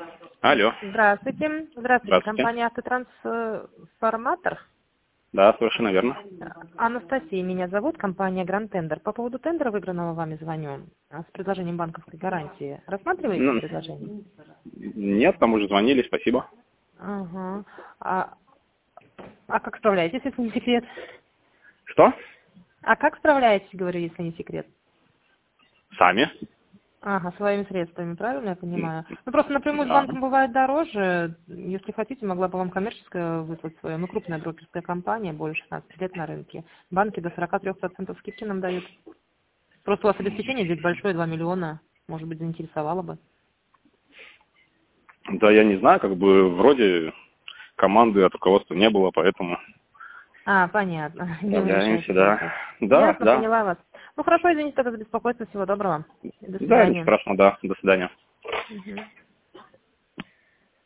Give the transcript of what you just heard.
Алло. Здравствуйте. Здравствуйте. Здравствуйте. Компания «Автотрансформатор». Да, совершенно верно. Анастасия меня зовут, компания «Гранд Тендер». По поводу тендера, выигранного вами, звоню с предложением банковской гарантии. Рассматриваете Ну, предложение? нет, там уже звонили, спасибо. Ага. А как справляетесь, если не секрет? Что? А как справляетесь, говорю, если не секрет? Сами? Ага, своими средствами, правильно я понимаю? Ну, просто напрямую с Да. банком бывает дороже. Если хотите, могла бы вам коммерческое выслать свое. Мы крупная брокерская компания, более 16 лет на рынке. Банки до 43% скидки нам дают. Просто у вас обеспечение здесь большое, 2 миллиона. Может быть, заинтересовало бы. Да, я не знаю, как бы вроде команды от руководства не было, поэтому Понятно. Не вы справляемся, решаете да. процесс. Да, Ясно, да. поняла вас. Ну, хорошо, извините тогда за беспокойство. Всего доброго. До Да, ничего свидания. страшного, да. До свидания. Мгм.